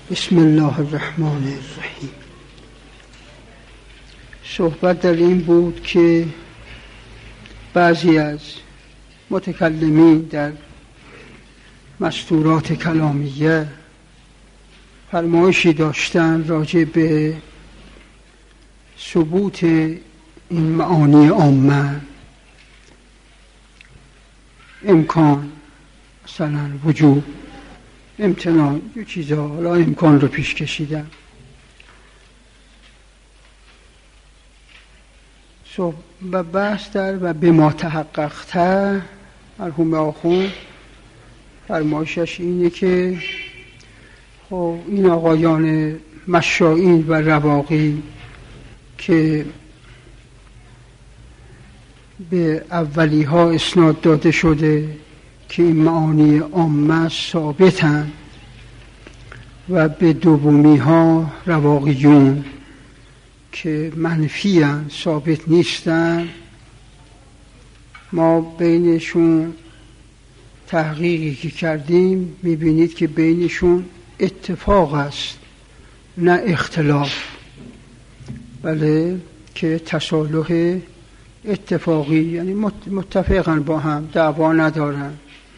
بسم الله الرحمن الرحیم. صحبت در این بود که بعضی از متکلمین در مستورات کلامیه فرمایشی داشتن راجع به ثبوت این معانی عامه، امکان، مثلا وجوب، امتناع، یه چیزا، حالا امکان رو پیش کشیدم. و بحث در و به ما تحققته مرحوم آخوند فرمایشش اینه که خب این آقایان مشائین و رواقی که به اولی ها اسناد داده شده که این معانی عامه ثابتن و به دومی ها رواقیون که منفی هن، ثابت نیستن، ما بینشون تحقیقی که کردیم میبینید که بینشون اتفاق است نه اختلاف، بله، که تصالح اتفاقی، یعنی متفقن با هم، دعوا ندارن.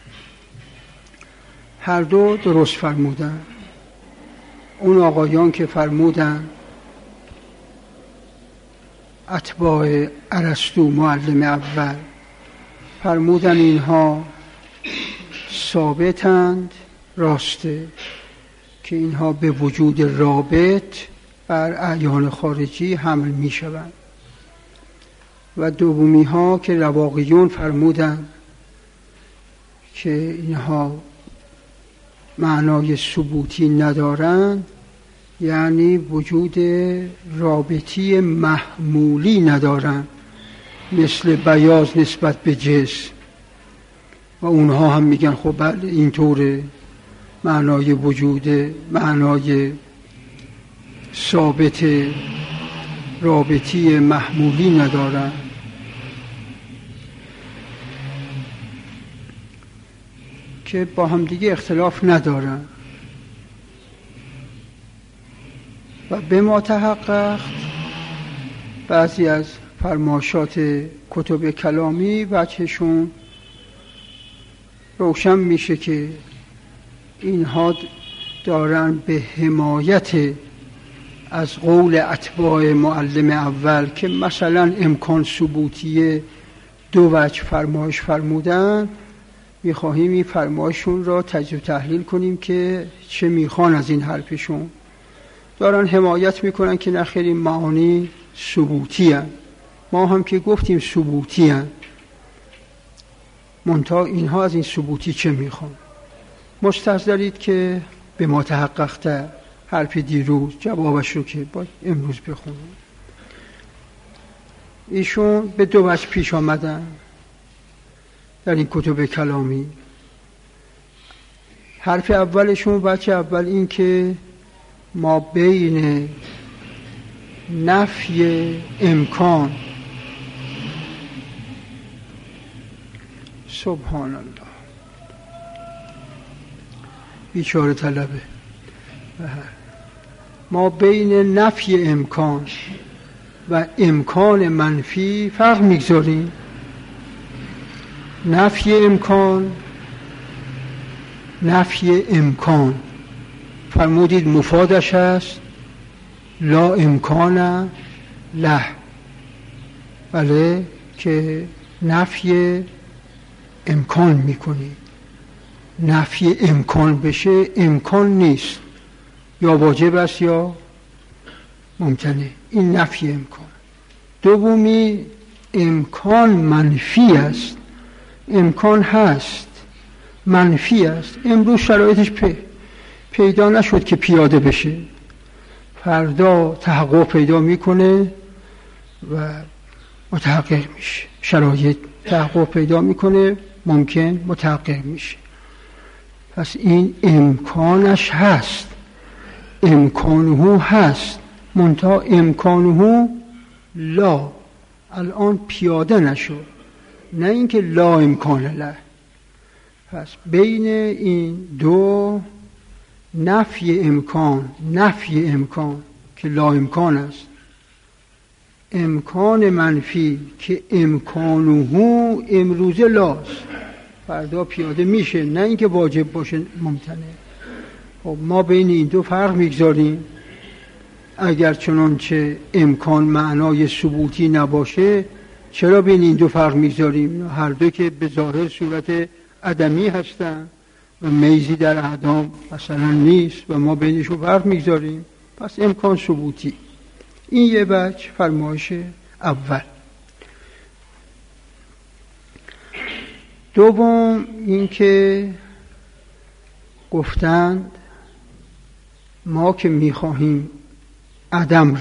هر دو درست فرمودن. اون آقایان که فرمودن اتباع ارسطو معلم اول فرمودن اینها ثابتند، راسته که اینها به وجود رابط بر اعیان خارجی حمل می شوند. و دومی ها که رواقیون فرمودن که اینها معنای ثبوتی ندارند، یعنی وجود رابطی محمولی ندارند، مثل بیاض نسبت به جسم. و اونها هم میگن خب بله اینطوره، معنای وجود، معنای ثابت رابطی محمولی ندارند. که با هم دیگه اختلاف ندارن. و به ما تحقق بعضی از فرمایشات کتب کلامی وجهشون روشن میشه که اینها دارن به حمایت از قول اتباع معلم اول که مثلا امکان ثبوتی دو وجه فرمایش فرمودن، میخواهیم این فرمایشون را تجزیه تحلیل کنیم که چه میخوان از این حرفشون. دارن حمایت میکنن که نخیر این معانی ثبوتی هن. ما هم که گفتیم ثبوتی هن، منتها اینها از این ثبوتی چه میخوان؟ مستحضرید که به ما تحققته حرف دیروز جوابش رو که باید امروز بخونم. ایشون به دو وجه پیش آمدن در این کتب کلامی. حرف اولشون، وجه اول این که ما بین نفی امکان، سبحان الله، بیچاره طلبه، ما بین نفی امکان و امکان منفی فرق میگذاریم. نفی امکان، نفی امکان فرمودید مفادش هست لا امکان له، بله، که نفی امکان میکنی. نفی امکان بشه امکان نیست، یا واجب است یا ممکنه، این نفی امکان. دومی امکان منفی است، امکان هست منفی است، امروز شرایطش پیدا نشد که پیاده بشه، فردا تحقق پیدا میکنه و متحقق میشه، شرایط تحقق پیدا میکنه، ممکن متحقق میشه. پس این امکانش هست، امکانه هست، منتها امکانه لا الان پیاده نشد، نه اینکه لا امکان له. پس بین این دو نفی امکان که لا امکان است، امکان منفی که امکانه امروزه لاست، فردا پیاده میشه، نه اینکه واجب باشه ممتنع. خب ما بین این دو فرق میگذاریم. اگر چنانچه امکان معنای ثبوتی نباشه چرا بین این دو فرق میگذاریم؟ هر دو که به ظاهر صورت عدمی هستن و میزی در اعدام مثلا نیست و ما بینشون فرق میگذاریم، پس امکان ثبوتی. این یه بچه فرمایش اول. دوم این که گفتند ما که میخواهیم عدم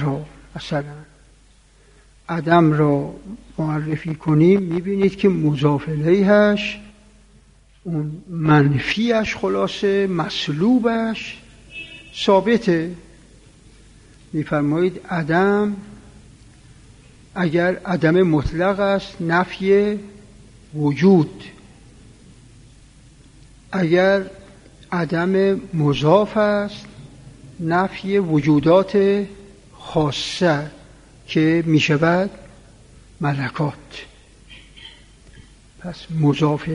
را معرفی کنیم، میبینید که مضاف الیهش اون منفیش خلاصه مسلوبش ثابته. میفرمایید عدم اگر عدم مطلق است نفی وجود، اگر عدم مضاف است نفی وجودات خاصه که میشود ملکات. پس مضاف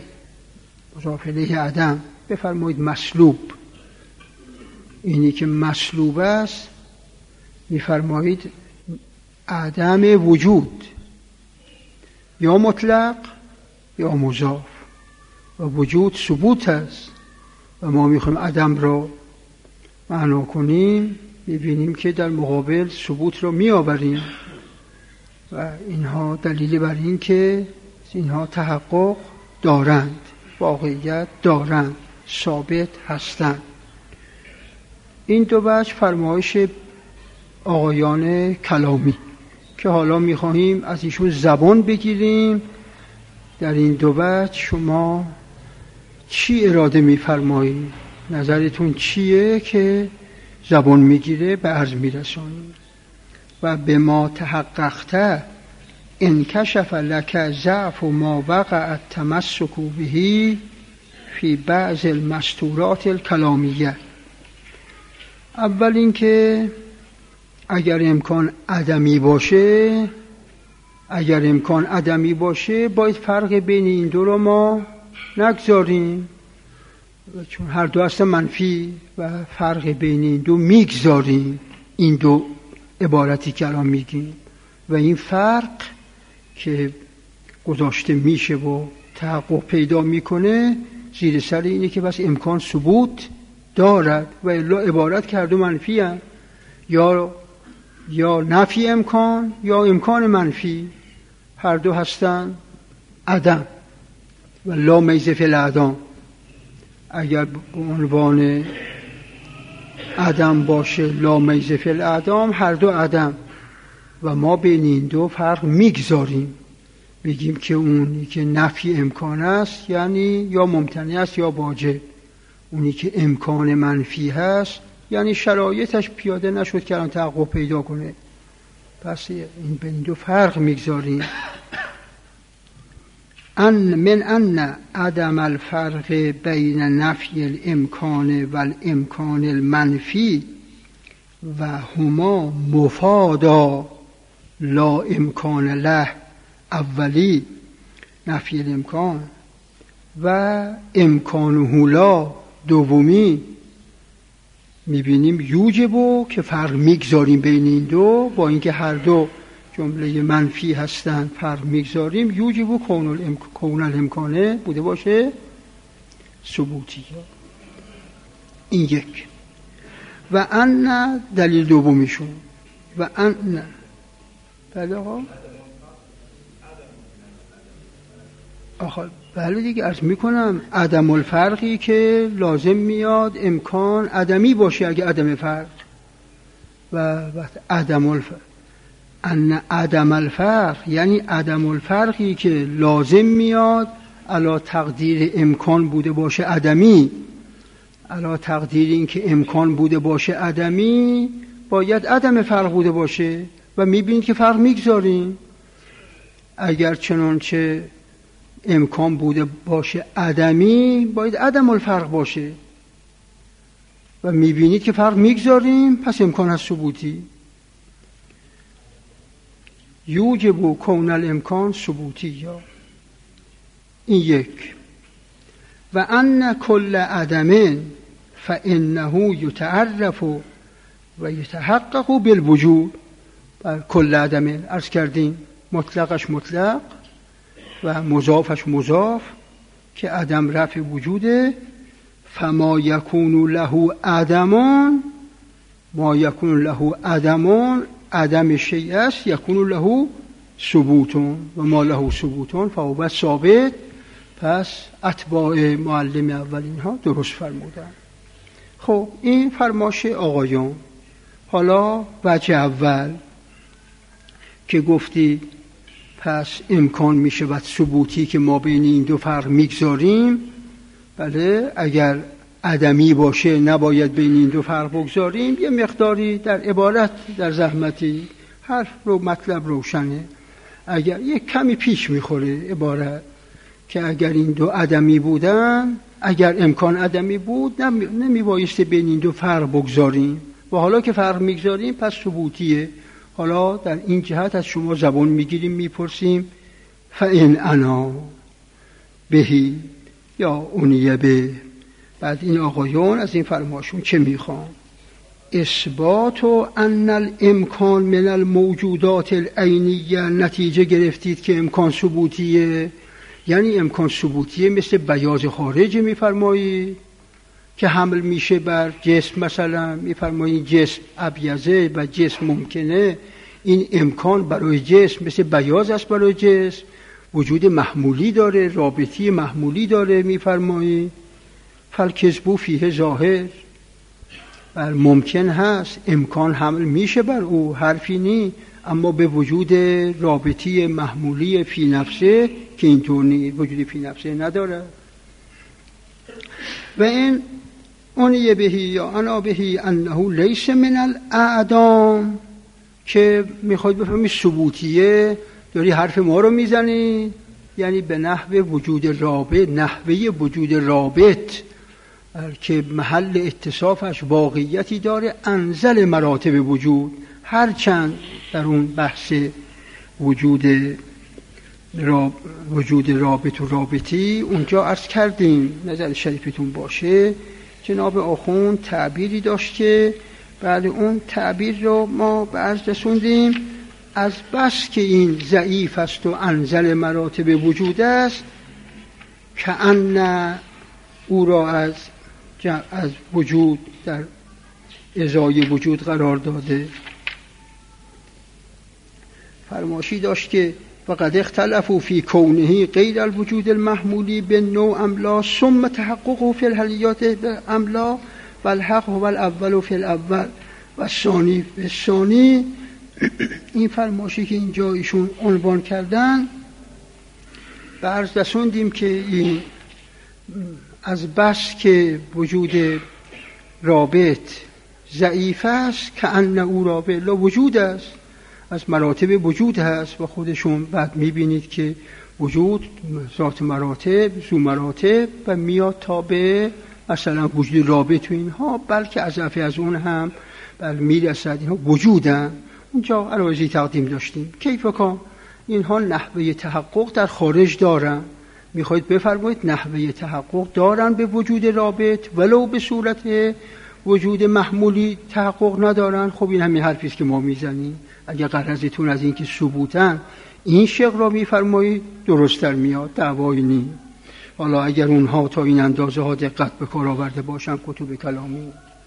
الیه عدم بفرمایید مسلوب. اینی که مسلوب است میفرمایید عدم وجود، یا مطلق یا مضاف، و وجود ثبوت است و ما میخوایم عدم را معنا کنیم، ببینیم که در مقابل ثبوت را میآوریم و اینها دلیل بر این که اینها تحقق دارند، واقعیت دارند، ثابت هستند. این دو وجه فرمایش آقایان کلامی که حالا میخواهیم از ایشون زبان بگیریم. در این دو وجه شما چی اراده میفرمایید؟ نظرتون چیه که زبان میگیره به عرض میرسانید؟ و به ما تحققت انکشف لک ضعف ما وقع التمسک به فی بعض المستورات الکلامیه. اول این که اگر امکان عدمی باشه باید فرق بین این دو رو ما نگذاریم، چون هر دو هستن منفی و فرق بین این دو میگذاریم. این دو عبارتی که الان میگیم و این فرق که گذاشته میشه و تحقق پیدا میکنه زیر سر اینه که بس امکان ثبوت دارد و الا عبارت که هر دو منفی هست، یا نفی امکان یا امکان منفی، هر دو هستن عدم و لا میز فی الاعدام. اگر به عنوان عدم باشه لا میز فی الاعدام، هر دو عدم و ما بین این دو فرق میگذاریم، بگیم که اونی که نفی امکان است یعنی یا ممتنع است یا واجب، اونی که امکان منفی هست یعنی شرایطش پیاده نشد که الان تحقق پیدا کنه. پس این بین دو فرق میگذاریم. من عدم الفرق بین نفی الامکان و الامکان المنفی و هما مفادا لا امکان له، اولی نفی الامکان، و امکانه لا دومی، میبینیم یوجبو که فرق میگذاریم بین این دو، با اینکه هر دو جمله منفی هستن فرق میگذاریم. یوجبو کون الامکانه بوده باشه ثبوتی. این یک. و ان دلیل دومیشون و ان بله آقا بله دیگه عرض میکنم عدم الفرقی که لازم میاد امکان عدمی باشه اگه عدم فرق، و وقت عدم الفرق یعنی عدم الفرقی که لازم میاد علا تقدیر امکان بوده باشه عدمی، علا تقدیر این که امکان بوده باشه عدمی باید عدم فرق بوده باشه و میبینید که فرق میگذاریم. اگر چنانچه امکان بوده باشه عدمی باید عدم الفرق باشه. و میبینید که فرق میگذاریم، پس امکان از ثبوتی. یوجب کون الامکان ثبوتی یا این یک. و ان کل عدم فانه یتعرف و یتحقق بالوجود. بر کل عدم عرض کردیم مطلقش مطلق و مضافش مضاف که عدم رفع وجوده. فما یکون له عدمان، ما یکون له عدمان عدم شیء است، یکون له ثبوتون و ما له ثبوتون فهو ثابت. پس اتباع معلم اولین ها درست فرمودن. خب این فرماشه آقایون. حالا وجه اول که گفتی پس امکان میشه و ثبوتی که ما بین این دو فرق میگذاریم. بله اگر عدمی باشه نباید بین این دو فرق بگذاریم. یه مقداری در عبارت در زحمتی حرف رو مطلب روشنه. اگر یک کمی پیش میخوره عبارت که اگر این دو عدمی بودن، اگر امکان عدمی بود نمیبایسته بین این دو فرق بگذاریم و حالا که فرق میگذاریم پس ثبوتیه. حالا در این جهت از شما زبان میگیریم میپرسیم فإن انا بهی یا اونیه به. بعد این آقایون از این فرماشون چه میخوان؟ اثبات و ان الامکان من الموجودات العینیه. نتیجه گرفتید که امکان ثبوتیه، یعنی امکان ثبوتیه مثل بیاض خارج میفرمایید که حمل میشه بر جسم. مثلا میفرمایید جسم ابیضه و جسم ممکنه. این امکان برای جسم مثل بیاض است برای جسم، وجود محمولی داره، رابطی محمولی داره. میفرمایید فالکذب فیه ظاهر، بر ممکن هست امکان حمل میشه بر او، حرفی نی، اما به وجود رابطی محمولی فی نفسه که اینطور نیست، وجود فی نفسه نداره. و این اونیه بهی یا انا بهی انه لیس من الاعدام، که میخواید بفهمید ثبوتیه داری حرف ما رو میزنی، یعنی به نحوه وجود رابط، نحوه وجود رابط که محل اتصافش واقعیتی داره انزل مراتب وجود، هرچند در اون بحث وجود رابط و رابطی اونجا عرض کردیم نظر شریفتون باشه. جناب آخوند تعبیری داشت که بعد اون تعبیر رو ما به عرض رسوندیم. از بس که این ضعیف است و انزل مراتب وجود است که ان او را از وجود در ازای وجود قرار داده. فرماشی داشت که فقد اختلفوا فی کونه غیر الوجود المحمولی بالنوع املا ثم تحققوا فی الحلیات املا والحق هو الاول فی الاول و ثانی فی الثانی. این فرماشی که اینجا ایشون عنوان کردن به عرض رسوندیم که این از بس که وجود رابط ضعیف است که ان او رابط لا وجود است، از مراتب وجود هست و خودشون بعد میبینید که وجود ذات مراتب ذو مراتب و میاد تا به مثلا وجود رابط و اینها، بلکه اضافه از اون هم میرسد اینها وجودن. اونجا عرایضی تقدیم داشتیم کیف کن اینها نحوه تحقق در خارج دارن. میخواید بفرمایید نحوه تحقق دارن به وجود رابط ولو به صورت وجود محمولی تحقق ندارن. خب این همین حرفی است که ما میزنیم. اگر غرضتون از این که ثبوتن این شق را میفرمایید درست‌تر میاد، دعوایی نی. حالا اگر اونها تا این اندازه ها دقت به کار آورده باشن کتب کلامی.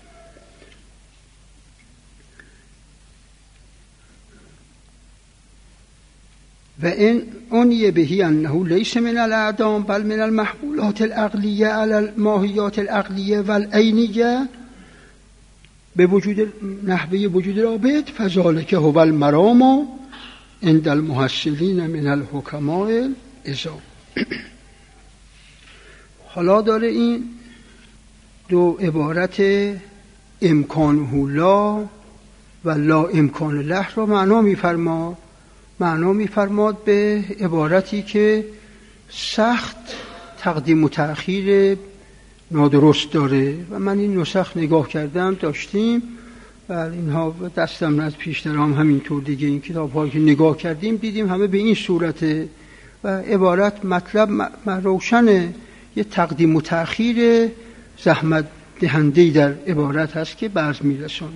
و این اونیه بهی انه لیس من الاعدام بل من المحمولات العقلیه علی الماهیات العقلیه والعینیه به وجود نحوه وجود رابط فذلک هو المرام عند المحصلین من الحکماء العظام. حالا داره این دو عبارت امکانه لا و لا امکان له را معنا میفرماد به عبارتی که سخت تقدیم و تأخیر نادرست داره و من این نسخ نگاه کردم داشتیم و اینها دستم از پیشترام همینطور دیگه این کتاب هایی که نگاه کردیم دیدیم همه به این صورته و عبارت مطلب روشنه، یه تقدیم و تأخیر زحمت دهنده‌ای در عبارت هست که برز میرسونه.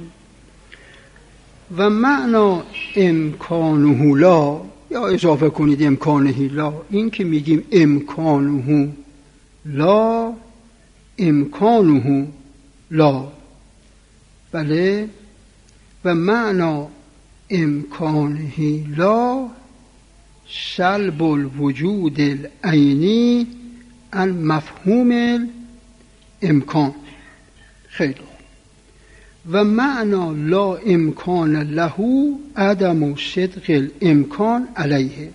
و معنا امکانه لا، یا اضافه کنید امکانه لا، این که میگیم امکانه لا، امکانه لا، بله. و معنا امکانه لا سلب الوجود العینی عن مفهوم الامکان. خیلی و معنا لا امکان له عدم صدق الامکان علیه.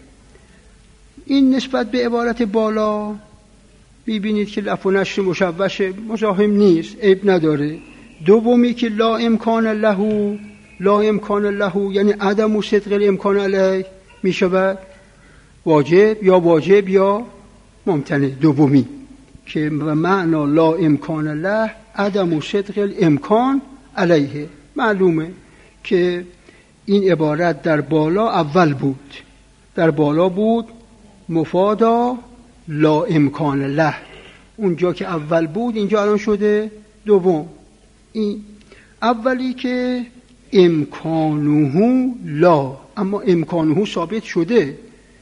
این نسبت به عبارت بالا میبینید که لف و نشر مشوش مزاحم نیست، عیب نداره. دومی که لا امکان له، لا امکان له یعنی عدم صدق الامکان علیه میشود واجب یا ممتنع. دومی که و معنا لا امکان له عدم صدق الامکان علیه، معلومه که این عبارت در بالا اول بود، در بالا بود مفادا لا امکان له، اونجا که اول بود اینجا الان شده دوم. این اولی که امکانه لا، اما امکانه ثابت شده،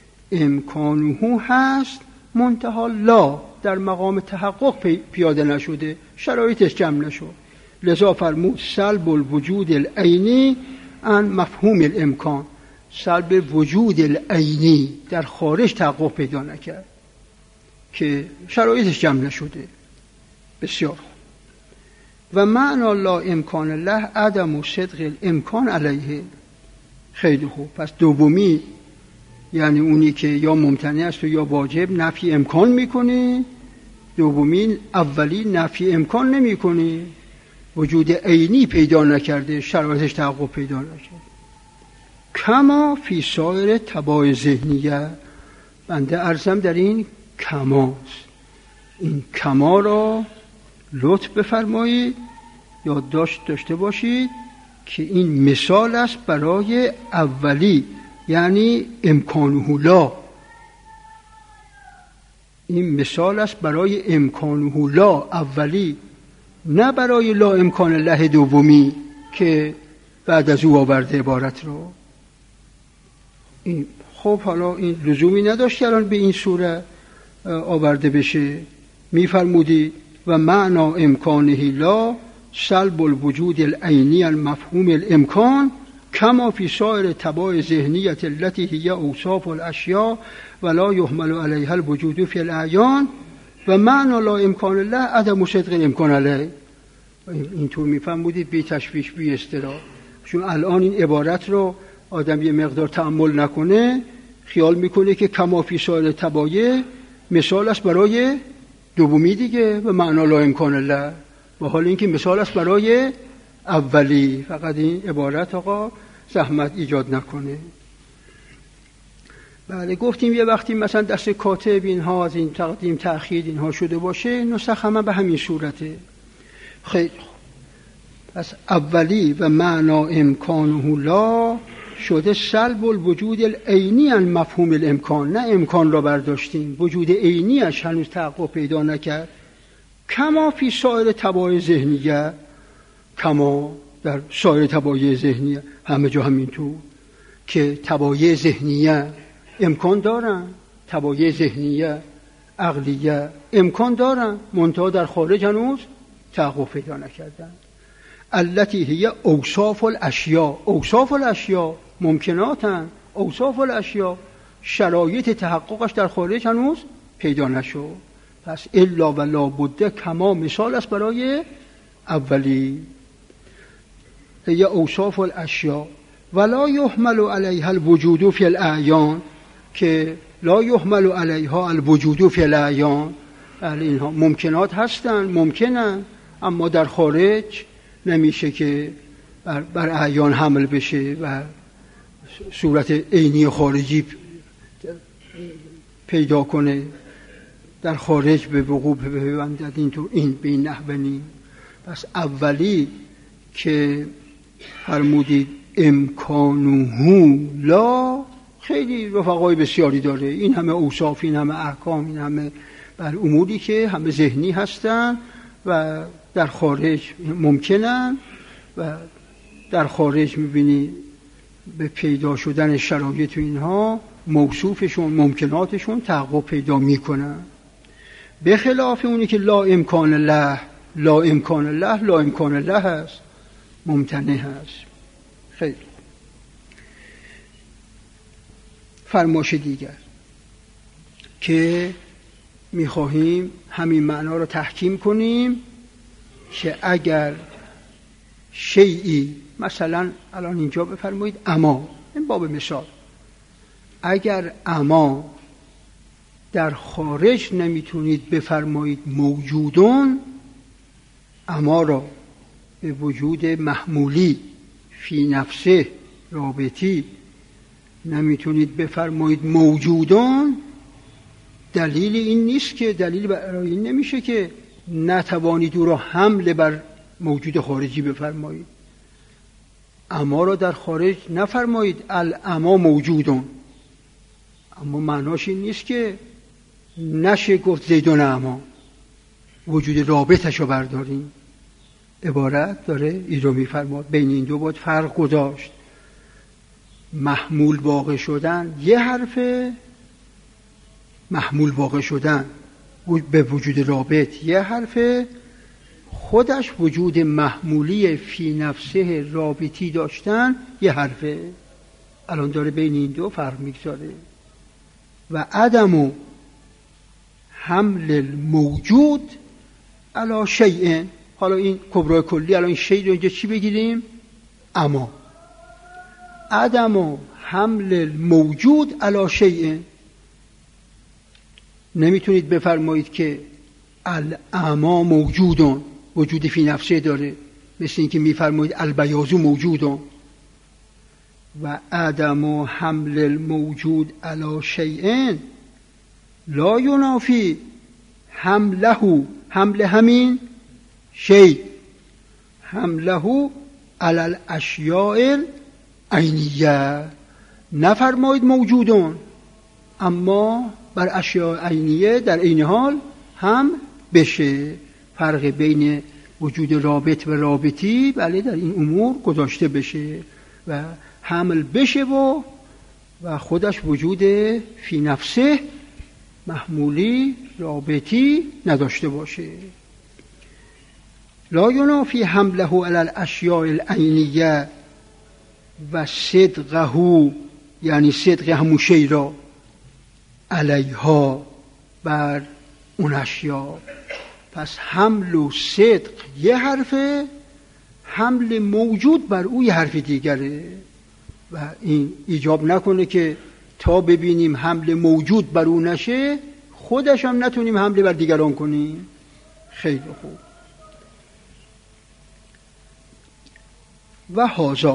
امکانه هست منتها لا در مقام تحقق پیاده نشده، شرایطش جمع نشد، لذا فرمود سلب الوجود العینی عن مفهوم الامکان. سلب وجود العینی در خارج تحقق پیدا نکرد که شرایطش جمع نشده. بسیار خوب. و معنا لا امکان له عدم صدق الامکان علیه. خیلی خوب. پس دومی یعنی اونی که یا ممتنع است و یا واجب نفی امکان میکنه، دومی اولی نفی امکان نمیکنه، وجود عینی پیدا نکرده، شرایطش تحقق پیدا نکرده. کما فی سایر تبع ذهنیه. بنده عرضم در این کماست، این کما را لطف بفرمایید یادداشت داشته باشید که این مثال است برای اولی یعنی امکانه لا. این مثال است برای امکانه لا اولی، نه برای لا امکان له دومی که بعد از او آورده عبارت رو. این خب حالا این لزومی نداشت الان به این صورت آورده بشه. میفرمودید و معنا امکانه لا سلب الوجود العینی المفهوم الامکان کما فی سایر تبع ذهنیت التي هي اوصاف الاشیاء ولا يحمل عليها الوجود فی الاعیان و معنا لا امکان له عدم صدق الامکان علیه. اینطور میفهمودید بی تشویش بی اضطراب، چون الان این عبارت رو آدم یه مقدار تأمل نکنه خیال میکنه که کما فی سایر تبع مثال است برای دومی دیگه و معنا لا امکان له، با حال اینکه مثال است برای اولی. فقط این عبارت آقا زحمت ایجاد نکنه. بله گفتیم یه وقتی مثلا دست کاتب اینها از این تقدیم تأخیر اینها شده باشه نسخ همه به همین صورته. خیلی خوب. پس اولی و معنا امکانه لا شده سلب الوجود العینی عن مفهوم الامکان، نه امکان را برداشتیم، وجود عینیش هنوز تحقق پیدا نکرد. کما فی سایر تبع ذهنیه، کما در سایر تبع ذهنیه همه جا همینطور که تبع ذهنیه امکان دارن، تبع ذهنیه عقلیه امکان دارن منتها در خارج هنوز تحقق پیدا نکردن. التي هي اوصاف الاشیاء، اوصاف الاشیاء ممکناتن، اوصاف الاشیاء شرایط تحققش در خارج هنوز پیدا نشد. پس الا و لا بد کما مثال است برای اولی. هي اوصاف الاشیاء ولا يحمل عليها الوجود في الاعیان، که لا يحمل عليها الوجود في الاعیان، اینها ممکنات هستن، ممکنن اما در خارج نمیشه که بر اعیان حمل بشه و صورت عینی خارجی پیدا کنه. در خارج به وقوع بپیوندد این به این نحوه نیم. پس اولی که فرمودید امکانه لا، خیلی رفقای بسیاری داره، این همه اوصاف، این همه احکام، این همه بر اموری که همه ذهنی هستن و در خارج ممکنن و در خارج میبینی به پیدا شدن شرایط اینها موصوفشون ممکناتشون تحقق پیدا میکنن، به خلاف اونی که لا امکان له، لا امکان له، لا امکان له هست، ممتنع هست. خیلی فرمایش دیگر که میخواهیم همین معنا رو تحکیم کنیم که اگر شیئی، مثلا الان اینجا بفرمایید اما، این باب مثال، اگر اما در خارج نمیتونید بفرمایید موجودون، اما را به وجود محمولی فی نفسه رابطی نمیتونید بفرمایید موجودون، دلیل این نیست که، دلیل برای این نمیشه که نتوانید او را حمله بر موجود خارجی بفرمایید. اما را در خارج نفرمایید الاما موجودون، اما معناش این نیست که نشه گفت زیدون اما، وجود رابطش رو برداریم. عبارت داره این رو میفرماد، بین این دو باید فرق گذاشت. محمول واقع شدن یه حرفه، محمول واقع شدن به وجود رابط یه حرفه، خودش وجود محمولی فی نفسه رابطی داشتن یه حرفه. الان داره بین این دو فرق میگذاره. و عدم حمل الموجود علی شیء، حالا این کبرای کلی، الان این شیء رو اینجا چی بگیریم؟ اما عدم حمل الموجود علی شیء، نمیتونید بفرمایید که الاما موجودون، وجود فی نفسه داره، مثل اینکه میفرمایید البیاض موجودون. و عدم حمل الموجود علی شیء لا ینافی حمله، حمل همین شیء، حمله علی الاشیاء العینیه، نفرمایید موجودون اما بر اشیاء عینیه در این حال هم بشه. فرق بین وجود رابط و رابطی بله در این امور گذاشته بشه و حمل بشه و خودش وجود فی نفسه محمولی رابطی نداشته باشه. لا ینافی حمله علی الاشیاء العینیه و صدقه، یعنی صدق همون شی را علیها بر اون اشیاء. پس حمل و صدق یه حرفه، حمل موجود بر او یه حرف دیگره. و این ایجاب نکنه که تا ببینیم حمل موجود بر او نشه خودش هم نتونیم حمله بر دیگران کنیم. خیلی خوب. و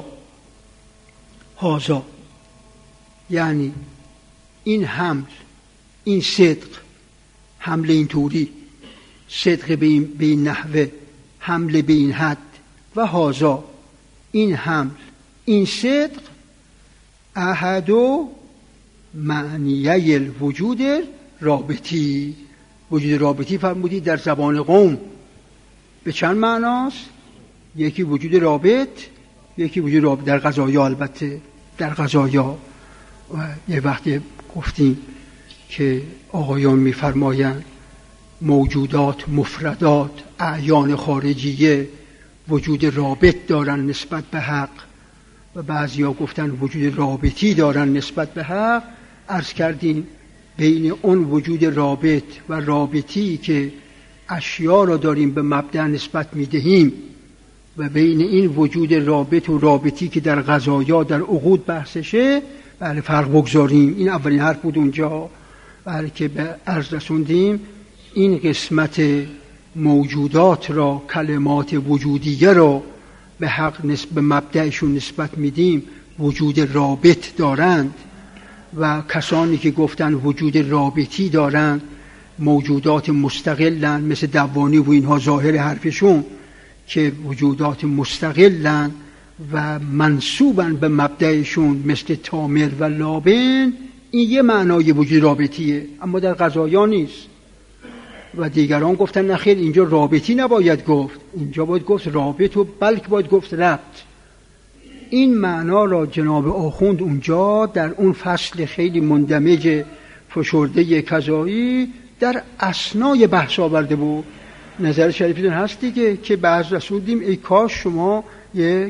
هازا یعنی این حمل، این صدق، حمل این طوری، صدق به این نحوه، حمل به این حد، و هازا این حمل، این صدق، احد و معنیه الوجود رابطی. وجود رابطی فرمودید در زبان قوم به چند معناست؟ یکی وجود رابط، یکی وجود رابط در قضایا. البته در قضایا یه وقتی گفتیم که آقایان می‌فرمایند موجودات مفردات اعیان خارجیه وجود رابط دارن نسبت به حق و بعضیا گفتن وجود رابطی دارن نسبت به حق. عرض کردیم بین اون وجود رابط و رابطی که اشیا را داریم به مبدأ نسبت میدهیم و بین این وجود رابط و رابطی که در قضایا در عقود بحثشه بله فرق بگذاریم. این اولین حرف بود اونجا، بله که به عرض رسوندیم این قسمت موجودات را، کلمات وجودیه را به حق به مبدأشون نسبت میدیم وجود رابط دارند و کسانی که گفتن وجود رابطی دارند موجودات مستقلن، مثل دوانی و اینها ظاهر حرفشون که وجودات مستقلن و منسوبن به مبدأشون، مثل تامر و لابن. این یه معنای وجود رابطیه، اما در قضایا نیست. و دیگران گفتن نخیر، اینجا رابطی نباید گفت، اینجا باید گفت رابط، و بلکه باید گفت ربط. این معنا را جناب آخوند اونجا در اون فصل خیلی مندمج فشرده قضایی در اثنای بحث آورده بود. نظر شریفتون هست دیگه که بعض رسوندیم ای کاش شما یک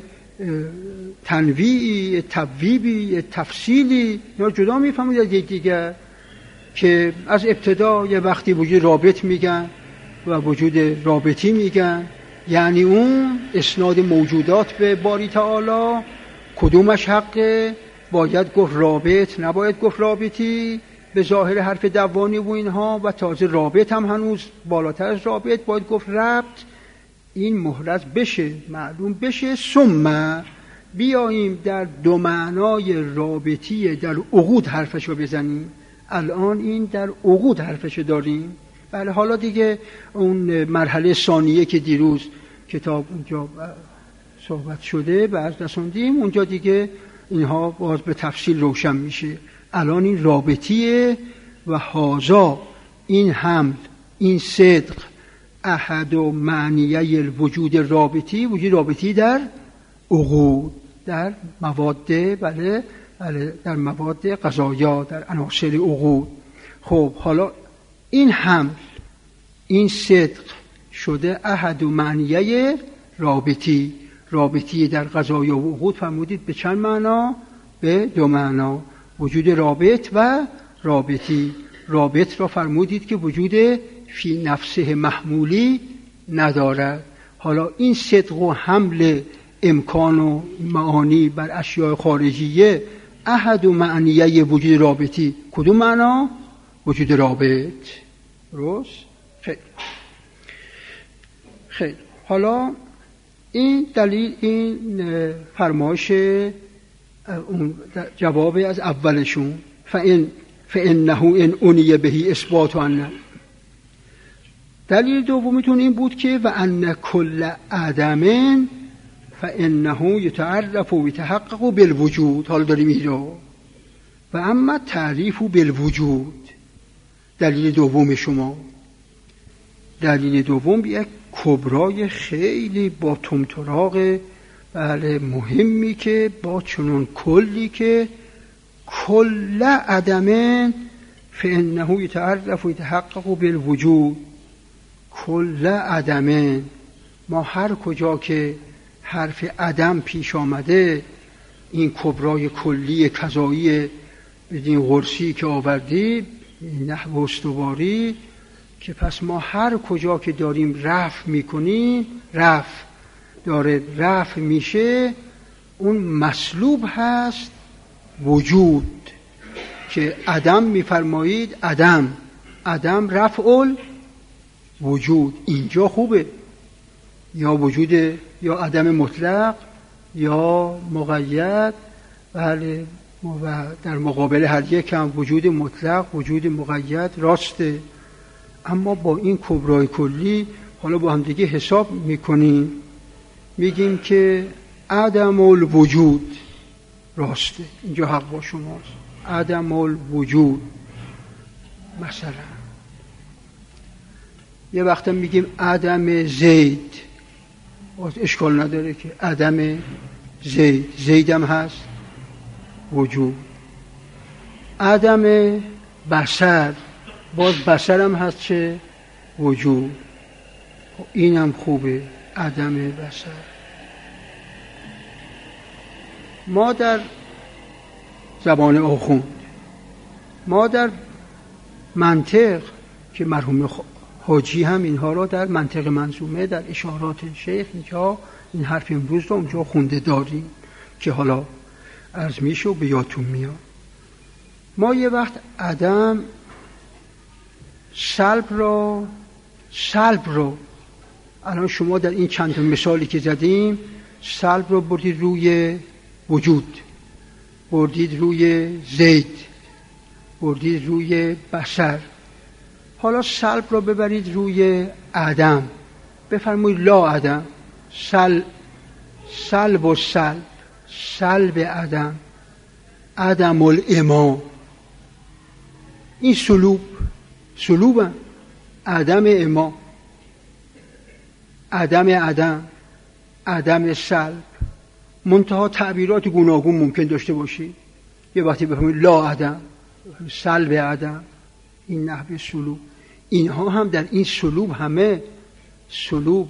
تنویعی، تبویبی، تفصیلی یا جدا میفهمید از دیگر، که از ابتدا یه وقتی وجود رابط میگن و وجود رابطی میگن، یعنی اون اسناد موجودات به باری تعالی کدومش حقه، باید گفت رابط نباید گفت رابطی به ظاهر حرف دوانی و اینها، و تازه رابط هم هنوز بالاتر از رابط باید گفت ربط. این مهرز بشه، معلوم بشه. ثم بیاییم در دو معنای رابطی در عقود حرفشو بزنیم. الان این در عقود حرفشو داریم. بله، حالا دیگه اون مرحله ثانیه که دیروز کتاب اونجا صحبت شده بعد رسوندیم، اونجا دیگه اینها باز به تفصیل روشن میشه. الان این رابطیه و هازا، این حمل، این صدق، احد و معنیه الوجود رابطی، وجود رابطی در عقود، در مواد، بله در مواد قضایا، در عناصر عقود. خب حالا این حمل، این صدق شده احد و معنیه رابطی. رابطی در قضایا و عقود فرمودید به چند معنا؟ به دو معنا، وجود رابط و رابطی. رابط را فرمودید که وجود فی نفسه محمولی ندارد. حالا این صدق و حمل امکان و معانی بر اشیاء خارجیه احد و معنیه وجود رابطی، کدوم معنا؟ وجود رابط. درست؟ خیلی. حالا این دلیل، این فرمایش اون جواب از اولشون، فانه ان اونی بهی اثبات ان. دلیل دومیتون این بود که و ان کل عدم فانه یتعرف و یتحقق بالوجود. حالا داریم اینو و اما تعریف بالوجود. دلیل دوم شما، دلیل دوم یک کبرای خیلی با طمطراق بله مهمی که با چنون کلی که کل عدم فانه یتعرف و یتحقق بالوجود. کل عدم، ما هر کجا که حرف عدم پیش آمده، این کبرای کلی قضایی بدین غرسی که آوردی نحو استواری، که پس ما هر کجا که داریم رفع میکنیم، رفع داره رفع میشه، اون مسلوب هست وجود. که عدم میفرمایید عدم رفع وجود، اینجا خوبه، یا وجود یا عدم مطلق یا مقید. بله، و در مقابل هر یک هم وجود مطلق، وجود مقید راسته. اما با این کبرای کلی حالا با هم دیگه حساب میکنیم، میگیم که عدم الوجود راسته، اینجا حق با شماست. عدم الوجود، مثلا یه وقتا میگیم عدم زید، اشکال نداره که عدم زیدم هست وجود. عدم بصر، باز بصرم هست چه؟ وجود. اینم خوبه، عدم بصر. ما در زبان آخوند، ما در منطق که مرحوم حاجی هم اینها را در منطق منظومه در اشارات شیخ اینجا این حرف امروز رو اونجا خونده داریم که حالا عرض میشه و به یادتون میاد. ما یه وقت عدم سلب رو الان شما در این چند مثالی که زدیم سلب رو بردید روی وجود، بردید روی زید، بردید روی بصر، حالا سلب رو ببرید روی عدم، بفرمایید لا عدم، سلب و سلب عدم، عدم الاما، این سلوبه، عدم اما، عدم سلب. منتها تعبیرات گوناگون ممکن داشته باشی. یه وقتی بفهمید لا عدم، سلب عدم، این نحوه سلوب. اینها هم در این سلوب، همه سلوب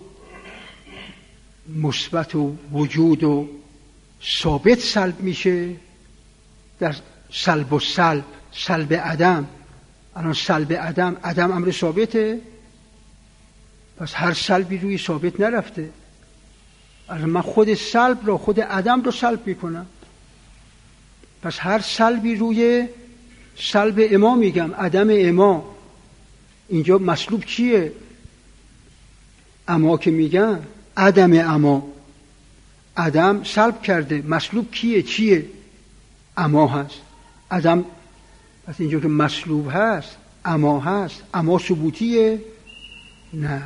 مثبت و وجود و ثابت سلب میشه. در سلب و سلب عدم، الان سلب عدم امر ثابته، پس هر سلبی روی ثابت نرفته. الان من خود عدم رو سلب میکنم، پس هر سلبی روی سلب اما میگم، عدم اما. اینجا مسلوب چیه؟ اما که میگن عدم اما، عدم سلب کرده، مسلوب چیه؟ اما هست. عدم، پس اینجا که مسلوب هست اما هست، اما ثبوتیه؟ نه.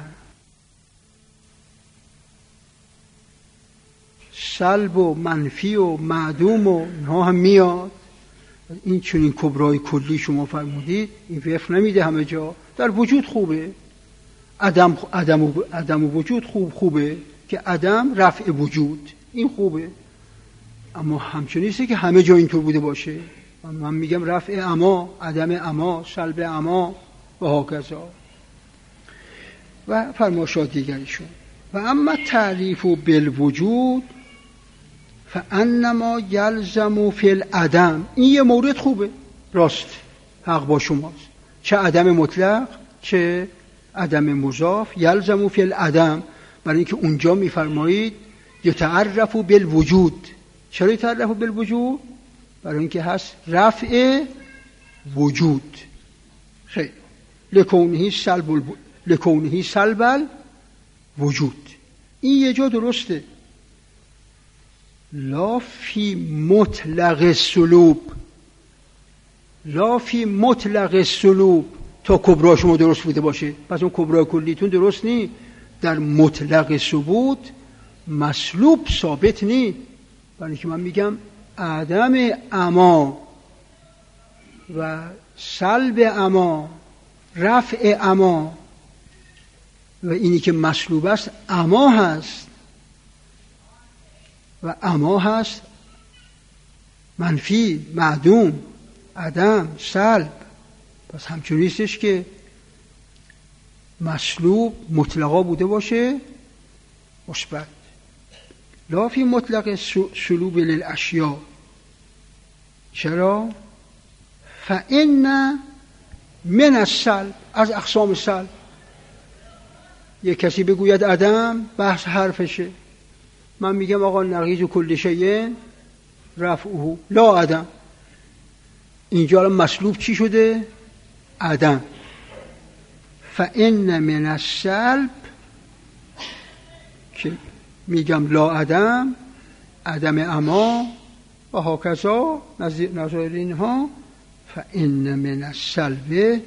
سلب و منفی و معدوم و اینها هم میاد. این چنین کبرای کلی شما فرمودید، این وفق نمیده همه جا. در وجود خوبه، عدم و وجود خوبه که عدم رفع وجود، این خوبه. اما همچنین نیسته که همه جا اینطور بوده باشه. من میگم رفع اما، عدم اما، سلب اما و هاکذا. و فرمایشات دیگریشون. و اما تعریف بالوجود فانما یلزم فی العدم، این یه مورد خوبه، راست، حق با شماست. چه عدم مطلق چه عدم مضاف، یلزم فی العدم، برای اینکه اونجا میفرمایید یتعرف بالوجود. چرا یتعرف بالوجود؟ برای اینکه هست رفع وجود. خیلی لکونه سلب وجود، این یه جا درسته. لا فی مطلق السلوب، تا کبرا شما درست بوده باشه. پس اون کبرا کلیتون درست نی. در مطلق ثبوت مسلوب ثابت نی. برای که من میگم عدم اما و سلب اما، رفع اما، و اینی که مسلوب است اما هست، و اما هست منفی، معدوم، عدم، سلب. پس همچون نیستش که مسلوب مطلقا بوده باشه مثبت. لا فی مطلق سلوب للاشیاء. چرا؟ فإن من السلب، از اقسام سلب. یک کسی بگوید عدم، بحث حرفشه. من میگم آقا نقیض کل شیء رفعه لا عدم. اینجا مسلوب چی شده؟ عدم. فإن من السلب، که میگم لا عدم، عدم اما و هاکذا نظایر اینها. فإن من السلب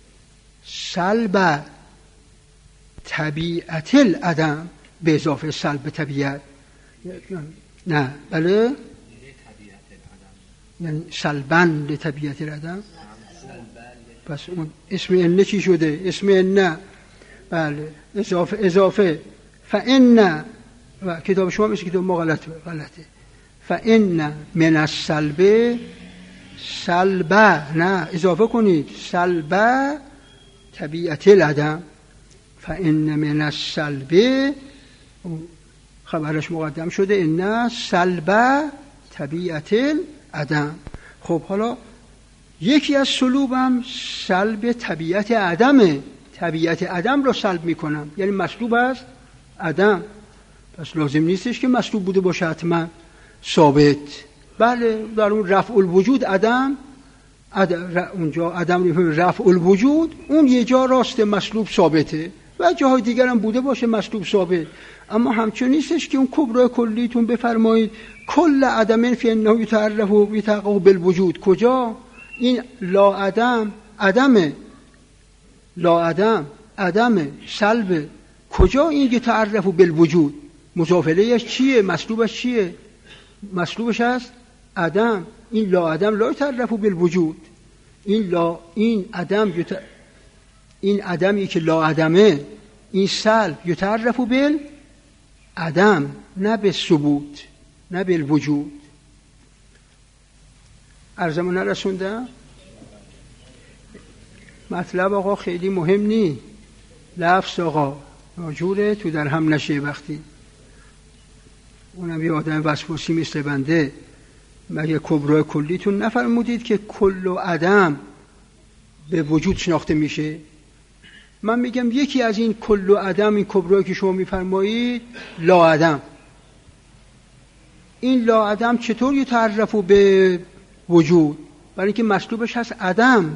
سلب طبیعت العدم، به اضافه سلب طبیعت. نه بله، یعنی سلبن لطبیعت العدم. پس اون اسم ان چی شده؟ اسم ان، بله، اضافه فإن، و کتاب شما مثل کتاب ما غلطه. فإن من السلب سلب، نه اضافه کنید، سلب طبیعت العدم. فإن من السلب خبرش مقدم شده، ان سلب طبیعت العدم. خب حالا یکی از سلوبم سلب طبیعت عدمه. طبیعت عدم رو سلب میکنم، یعنی مسلوب است عدم. پس لازم نیستش که مسلوب بوده باشه حتما ثابت. بله، در اون رفع الوجود عدم، اونجا عدم رفع الوجود، اون یه جا راست مسلوب ثابته، و جاهای دیگر هم بوده باشه مسلوب ثابت. اما همچون نیستش که اون کبرای کلیتون بفرمایید کل عدم فی انه یتعرف و یتحقق بالوجود. کجا؟ این لا عدم عدمه، لا عدم، عدم، سلب. کجا این یتعرف بالوجود؟ مضاف الیهش چیه؟ مسلوبش چیه؟ مسلوبش هست عدم. این لا عدم لا یتعرف بالوجود. این عدمی که لا عدمه، این سلب یتعرف بالعدم، نه به ثبوت، نه بالوجود. عرضمو نرسوندم؟ مطلب آقا خیلی مهم نی، لفظ آقا ناجوره تو در هم نشه. وقتی اونم یه آدم وسواسی مثل بنده، مگه کبرای کلیتون نفرمودید که کل و عدم به وجود شناخته میشه؟ من میگم یکی از این کل و عدم، این کبرایی که شما میفرمایید لا عدم، این لا عدم چطور یتعرف به وجود؟ برای اینکه مسلوبش هست عدم.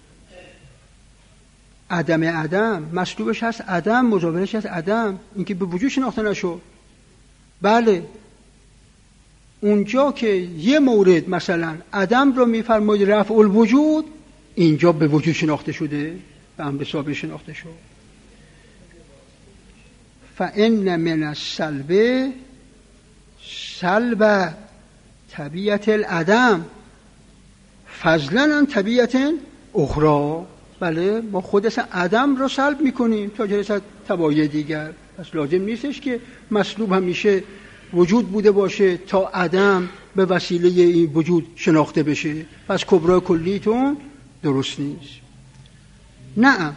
عدم مسلوبش هست عدم، مضافش هست عدم، اینکه به وجود شناخته نشد. بله، اونجا که یه مورد مثلا عدم رو میفرماید رفع الوجود، اینجا به وجود شناخته شده، به امر ثابت شناخته شد. فإن من السلب سلب طبیعت العدم فضلا عن طبیعت اخرى. بله، ما خود اصلا عدم رو سلب میکنیم تا جلسه طبایع دیگر. پس لازم نیستش که مسلوب همیشه وجود بوده باشه تا عدم به وسیله این وجود شناخته بشه. پس کبرای کلیتون درست نیست. نه،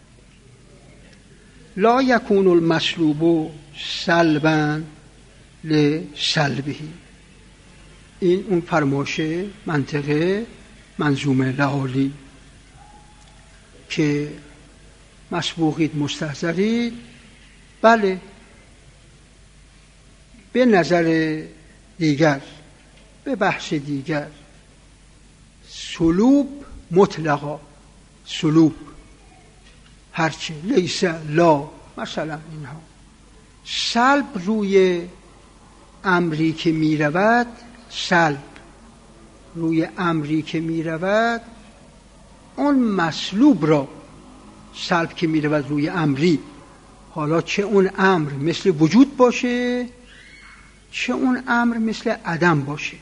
لا یکون المسلوب سلبا لسلبه. این اون فرماشه منطقه منظومه لعالی که مسبوقید مستحضرید. بله، به نظر دیگر، به بحث دیگر، سلوب مطلقا، سلوب هرچی، لیس، لا، مثلا اینها، سلب روی امری که می رود، سلب روی امری که می رود، اون مسلوب را سلب که می رود روی امری، حالا چه اون امر مثل وجود باشه، چه اون امر مثل عدم باشه،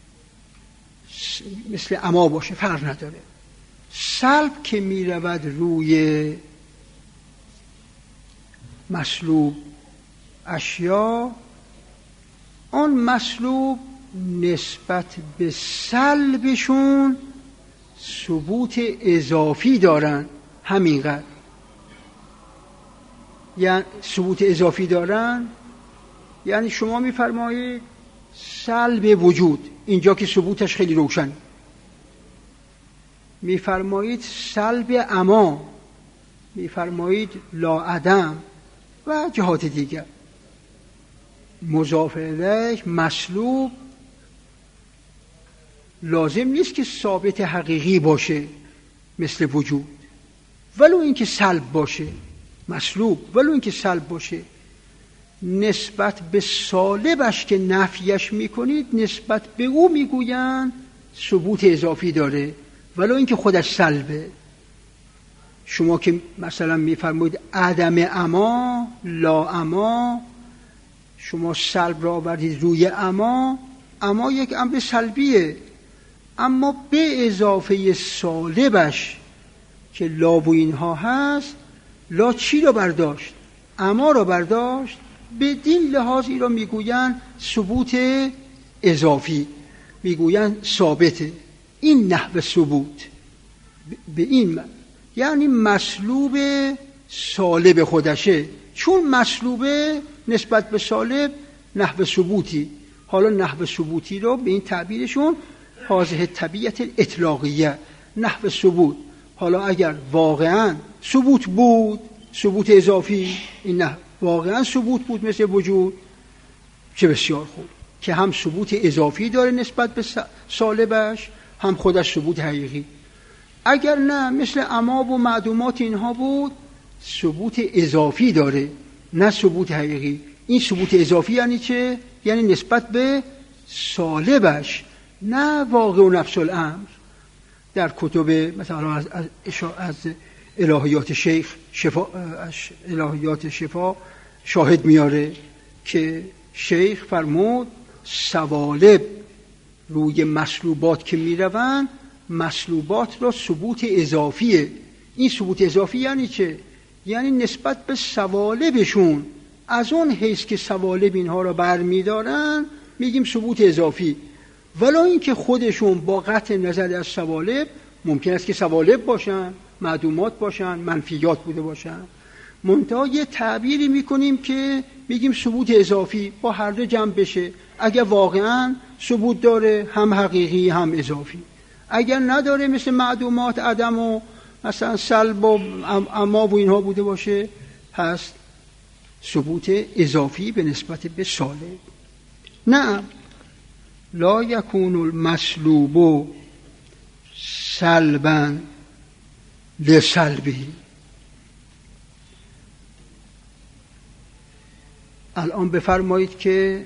مثل اما باشه، فرق نداره. سلب که می رود روی مسلوب اشیا، آن مسلوب نسبت به سلبشون ثبوت اضافی دارن، همینقدر. یعنی ثبوت اضافی دارن، یعنی شما میفرمایید سلب وجود، اینجا که ثبوتش خیلی روشن، میفرمایید سلب اما، میفرمایید لا عدم و جهات دیگر. مضاف الیه مسلوب لازم نیست که ثابت حقیقی باشه مثل وجود، ولو اینکه سلب باشه. مسلوب ولو اینکه سلب باشه، نسبت به سالبش که نفیش میکنید، نسبت به او میگوین ثبوت اضافی داره، ولو اینکه خودش سلبه. شما که مثلا میفرمایید عدم اما، لا اما، شما سلب را آوردید روی اما، اما یک امر سلبیه، اما به اضافه سالبش که لا و اینها هست، لا چی را برداشت؟ اما را برداشت. بدین لحاظی را میگوین ثبوت اضافی، میگوین ثابته. این نحو ثبوت به این یعنی مسلوب سالب خودشه، چون مسلوبه نسبت به سالب نحو ثبوتی. حالا نحو ثبوتی رو به این تعبیرشون حاضر طبیعت اطلاقیه، نحو ثبوت. حالا اگر واقعا ثبوت بود، ثبوت اضافی، این نه واقعا ثبوت بود مثل وجود، چه بسیار خوب که هم ثبوت اضافی داره نسبت به سالبش، هم خودش ثبوت حقیقی. اگر نه مثل اما و معدومات اینها بود، ثبوت اضافی داره نه ثبوت حقیقی. این ثبوت اضافی یعنی چه؟ یعنی نسبت به سالبش، نه واقع و نفس الامر. در کتب مثلا از الهیات شفا شاهد میاره که شیخ فرمود سوالب روی مصلوبات که میروند، مصلوبات را ثبوت اضافیه. این ثبوت اضافی یعنی چه؟ یعنی نسبت به سوالبشون، از اون حیث که سوالب اینها را برمیدارن میگیم ثبوت اضافی. ولی اینکه خودشون با قطع نظر از سوالب، ممکن است که سوالب باشن، معدومات باشن، منفیات بوده باشن، منتها یه تعبیری میکنیم که میگیم ثبوت اضافی، با هر دو جمع بشه. اگر واقعا ثبوت داره، هم حقیقی هم اضافی. اگر نداره، مثل معدومات عدم و مثلا سلب و اما و اینها بوده باشه، هست ثبوت اضافی به نسبت به سالب. نه، لا یکون المسلوب سلبا لسلبه. الان بفرمایید که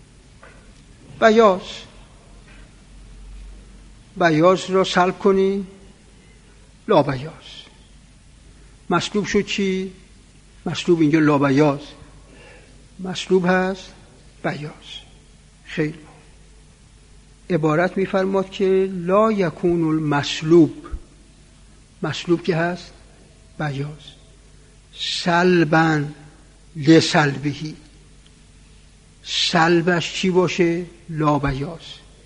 بیاض را سلب کنی، لا بیاض. مسلوب شد چی؟ مسلوب اینجا لا بیاض، مسلوب هست بیاض. خیلی عبارت میفرماد که لا یکون المسلوب، مسلوب که هست بیاض، سلبا لسلبهی، سلبش چی باشه؟ لا بیاض.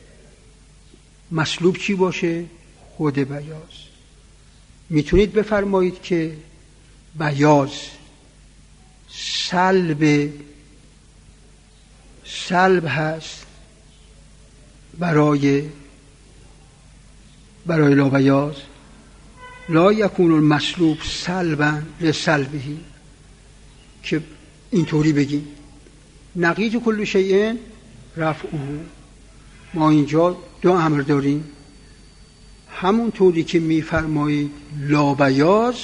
مسلوب چی باشه؟ خود بیاض. میتونید بفرمایید که بیاض سلب هست برای لا بیاض. لا یکون المسلوب سلبا لسلبهی، که اینطوری بگیم نقیض کل شیء رفعه. ما اینجا دو امر داریم، همون طوری که میفرمایید لا بیاض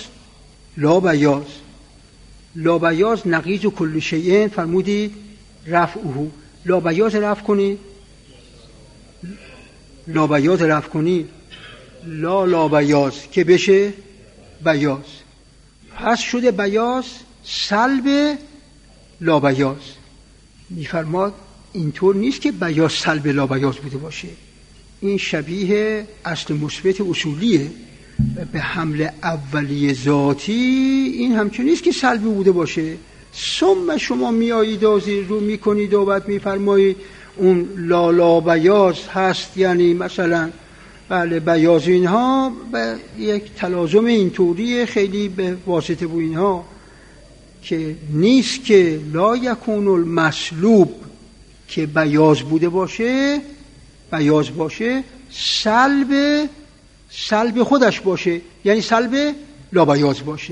نقیض کل شیء، فرمودید رفعه. لا بیاض رفع کنید، لا بیاض رفع کنید، لا بیاض که بشه بیاض. پس شده بیاض سلب لا بیاض. میفرماد اینطور نیست که بیاض سلب لا بیاض بوده باشه، این شبیه اصل مثبت اصولیه. به حمل اولیه ذاتی این همچون نیست که سلبی بوده باشه. ثم شما میایید و زیر رو میکنید و بعد میفرمایید اون لا بیاض هست، یعنی مثلا بله بیاض اینها به یک تلازم اینطوری خیلی به واسطه بو اینها که نیست که لا یکون المسلوب که بیاض بوده باشه، بیاض باشه سلب خودش باشه، یعنی سلب لا بیاض باشه.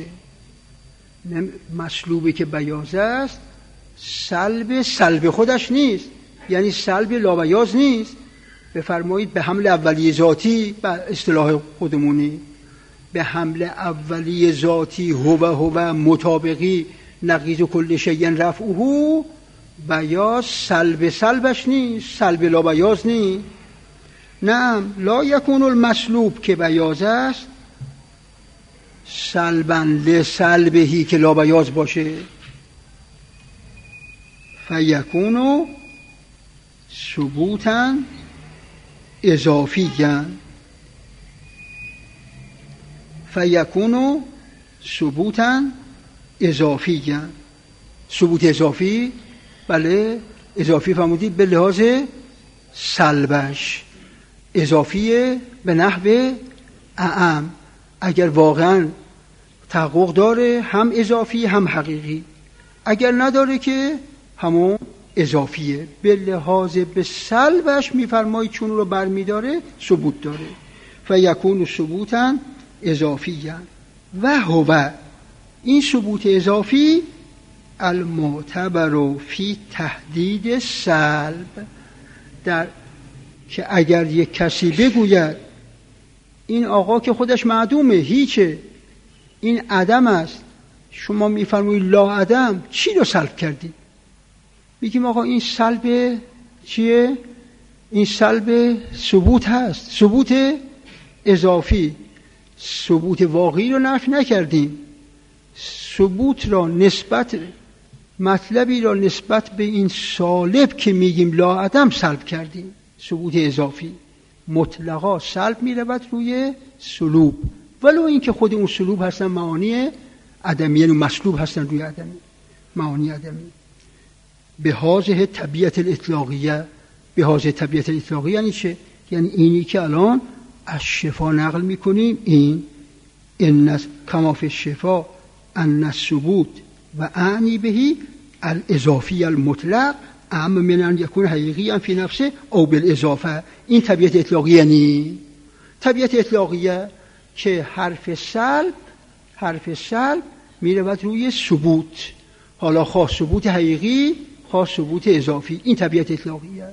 مسلوبی که بیاض است سلب خودش نیست، یعنی سلب لا بیاض نیست. بفرمایید به حمل اولیه ذاتی، به اصطلاح خودمونی به حمل اولیه ذاتی هو مطابقی نقیض کل شیء رفعه، بیاض سلبش نیست، سلب لا بیاض نیست. نعم، لا یکون المسلوب که بیاض است سلبا لسلبهی که لا بیاض باشه، فیکونو ثبوتا اضافیاً، فیکونو ثبوتا اضافیاً. ثبوت اضافی، بله اضافی فرمودید به لحاظ سلبش، اضافیه به نحو اعم. اگر واقعا تحقق داره هم اضافی هم حقیقی، اگر نداره که همون اضافیه. به لحاظ به سلبش میفرمایید چون رو برمیداره ثبوت داره. فیکون ثبوتا اضافیاً و هو، این ثبوت اضافی المعتبر فی تحدید سلب، در که اگر یک کسی بگوید این آقا که خودش معدومه، هیچه، این عدم است، شما میفرمایید لا عدم، چی رو سلب کردی؟ میگیم آقا این سلب چیه؟ این سلب ثبوت هست، ثبوت اضافی. ثبوت واقعی رو نفی نکردیم، ثبوت را مطلبی را نسبت به این سالب که میگیم لا عدم سلب کردیم. ثبوت اضافی مطلقا سلب میرود روی سلوب، ولو اینکه خود اون سلوب هستن معانی عدمی، یعنی مسلوب هستن روی عدمی، معانی عدمی. به حاضر طبیعت الاطلاقیه. به حاضر طبیعت الاطلاقیه یعنی چه؟ یعنی اینی که الان از شفا نقل میکنیم، این کما فی الشفا ان الثبوت و اعنی بهی الاضافی المطلق اعم من ان یکون حقیقی فی نفسه او بالاضافه. این طبیعت اطلاقیه. یعنی طبیعت اطلاقیه که حرف سلب میرود روی ثبوت، حالا خواه ثبوت حقیقی خواه ثبوت اضافی، این طبیعت اطلاقیه.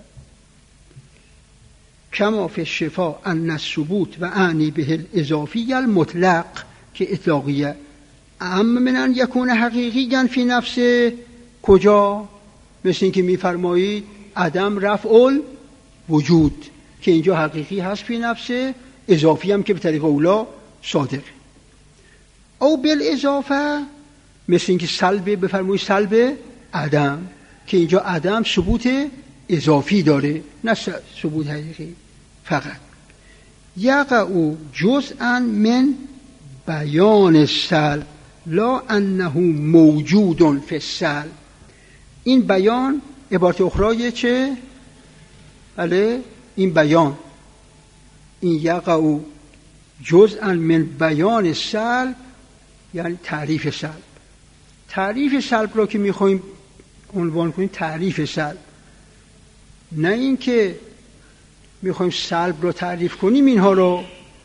کما فی الشفا ان الثبوت و اعنی به الاضافی المطلق که اطلاقیه اعم من ان یکون حقیقی فی نفسه. کجا؟ مثل این که میفرمایید عدم رفع وجود که اینجا حقیقی هست فی نفسه، اضافی هم که به طریق اولا صادق. او بالاضافه مثل این که بفرمایید سلب عدم که اینجا عدم ثبوت اضافی داره نه ثبوت حقیقی فقط. یقع جزءا من بیان السلب لا انه موجود فی السلب. این بیان عبارت اخرى چه؟ بله این بیان، این یقع جزءا من بیان السلب یعنی تعریف سلب. تعریف سلب را که میخوایم عنوان کنیم تعریف سلب، نه این که میخوایم سلب را تعریف کنیم اینها را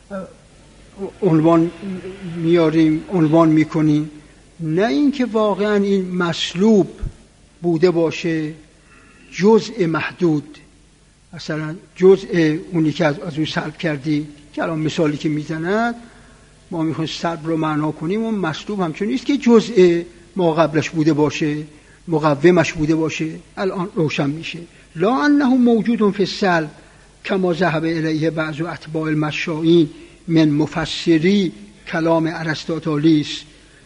عنوان میاریم عنوان میکنیم، نه این که واقعا این مسلوب بوده باشه جزء محدود، مثلا جزء اونی که از اون سلب کردی که الان مثالی که میزند ما میخوایم سلب رو معنا کنیم، اون مسلوب همچون نیست که جزء ما قبلش بوده باشه مقومش بوده باشه. الان روشن میشه لا انه موجود فی السلب کما ذهب الیه بعض اتباع المشائین من مفسری کلام ارسطاطالیس.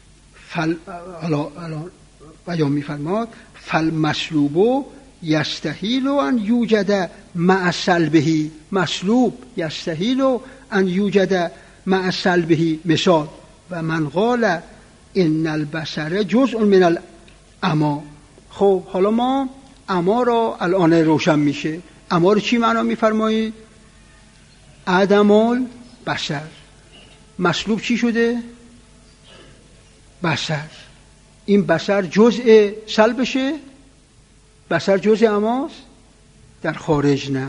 بیان میفرماد فالمسلوب یستحیل ان یوجد مع سلبه. مسلوب یستحیل ان یوجد مع سلبه. مثال و من قال ان البصر جزء من الاما. خب حالا ما اما را الان روشن میشه. اما رو چی معنا میفرمایید؟ عدم البصر. مسلوب چی شده؟ بصر. این بصر جزء سلبشه؟ بصر جزء اماست؟ در خارج نه،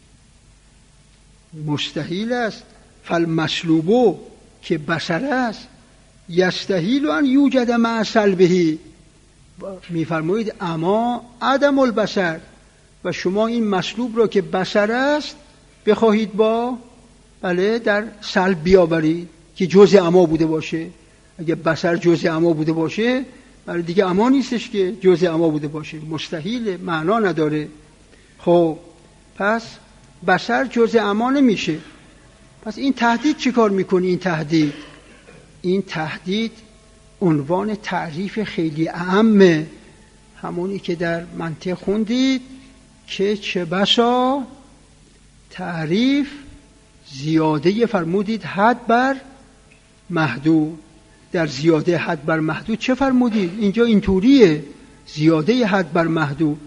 مستحیل است. فالمسلوب که بصر است یستحیل ان یوجد مع سلبه. میفرمایید اما عدم البصر، و شما این مسلوب را که بصر است بخواهید با در سلب بیاورید که جزء اما بوده باشه. اگه بصر جزء اما بوده باشه برای دیگه اما نیستش که جزء اما بوده باشه، مستحیل، معنا نداره. خب پس بصر جزء اما نمیشه. پس این تهدید چی کار میکنه؟ این تهدید عنوان تعریف خیلی اعمه، همونی که در منطق خوندید که چه بسا تعریف زیاده فرمودید حد بر محدود. در زیاده حد بر محدود چه فرمودید؟ اینجا اینطوریه، زیاده حد بر محدود.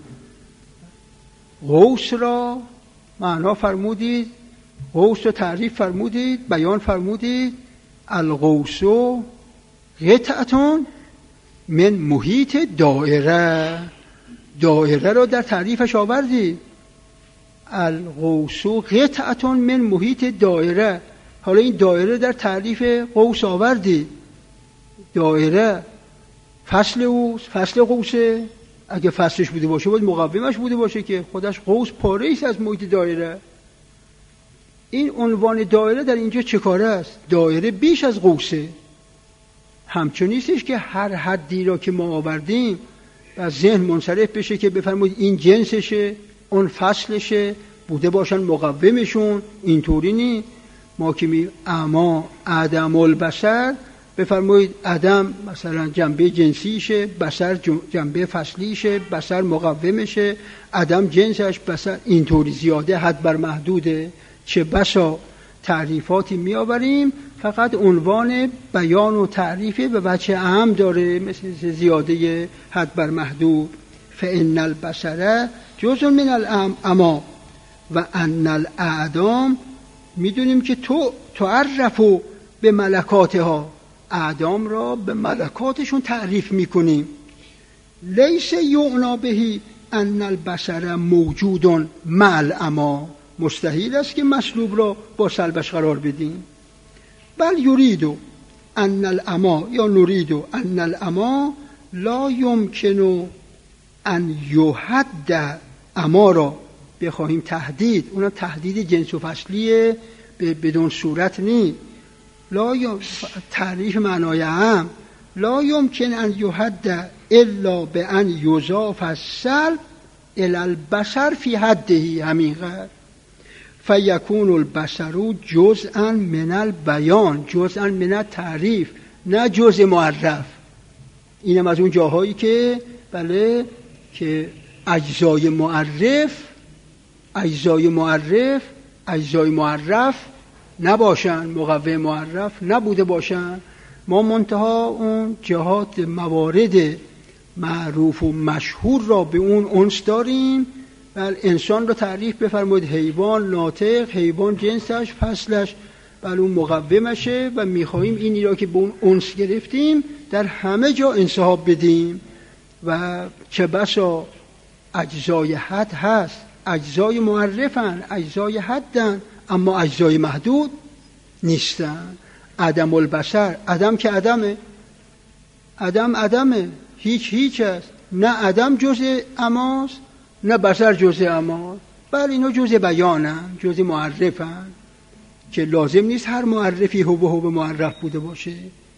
غوث را معنا فرمودید، غوث را تعریف فرمودید، بیان فرمودید الغوث قطعتون من محیط دائره. دائره را در تعریفش آوردید، الغوث قطعتون من محیط دائره. حالا این دائره در تعریف غوث آوردید. دائره فصل غوثه، اگه فصلش بوده باشه باید مقومش بوده باشه که خودش غوث پاره ایست از محیط دائره. این عنوان دائره در اینجا چه کاره است؟ دائره بیش از غوثه. همچون نیستش که هر حدی را که ما آوردیم و ذهن منصرف بشه که بفرمایید این جنسشه اون فصلشه بوده باشن مقومشون. اینطوری نی. ما که اما عدم البشر بفرمایید عدم مثلا جنبه جنسیشه، بشر جنبه فصلیشه، بشر مقومشه، عدم جنسش، بشر اینطوری زیاده حد بر محدوده. چه بسا تعریفاتی می آوریم فقط عنوان بیان و تعریفه و بچه اهم داره، مثل زیاده حد بر محدود. فإن البشر جزء من الاما و ان الاعدام، میدونیم که تو تعرفو به ملکاتها، اعدام را به ملکاتشون تعریف میکنیم. لیس یعنا بهی ان البشر موجود مع الاما، مستحیل است که مصلوب را با سلبش قرار بدیم. بل یریدو ان الاما یا نریدو ان الاما لا یمکن ان یحد اما را بخواهیم تهدید، اونم تهدید جنس و فصلیه بدون صورت نی. تعریف معنای هم لا یمکن ان یحد الا به ان یضاف السلب الی البشر فی حده، همین قدر. فیکون البشر جزءا من البیان، جزءا من التعریف، نه جزء معرف. اینم از اون جاهایی که بله که اجزای معرف نباشن، مقوم معرف نبوده باشن. ما منتها اون جهات موارد معروف و مشهور را به اون انس داریم. بل انسان را تعریف بفرمایید حیوان ناطق، حیوان جنسش فصلش بل اون مقومشه و میخواییم اینی را که به اون انس گرفتیم در همه جا انسحاب بدیم. و چه بسا اجزای حد هست، اجزای معرفن، اجزای حدن، اما اجزای محدود نیستن. عدم البشر، عدم که عدمه، هیچ است. نه عدم جزء اماست نه بشر جزء اماست، بل اینا جزء بیانن، جزء معرفن که لازم نیست هر معرفی هو معرف بوده باشه.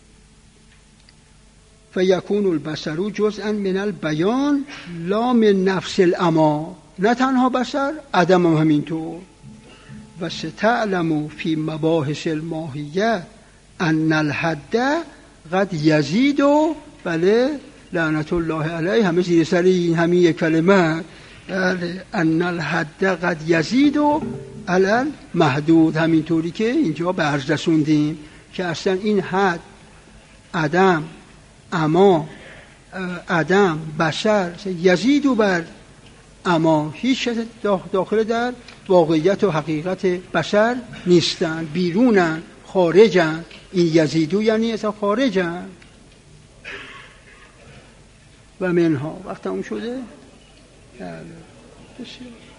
فیکون البشر جزءا من البیان لا من نفس الاما، نه تنها بشر، عدم هم همینطور. و ستعلم فی مباحث الماهیه ان الحد قد یزید، و بله لعنت الله علیه، همه زیر سر این همین یک کلمه، بله ان الحد قد یزید علی المحدود، همینطوری که اینجا به عرض رسوندیم که اصلا این حد، عدم، اما، عدم، بشر یزید و بر اما، هیچ چیز داخل در واقعیت و حقیقت بشر نیستن، بیرونن، خارجن. این یزیدو یعنی اصلا خارجن. و منها وقت همون شده؟ بله.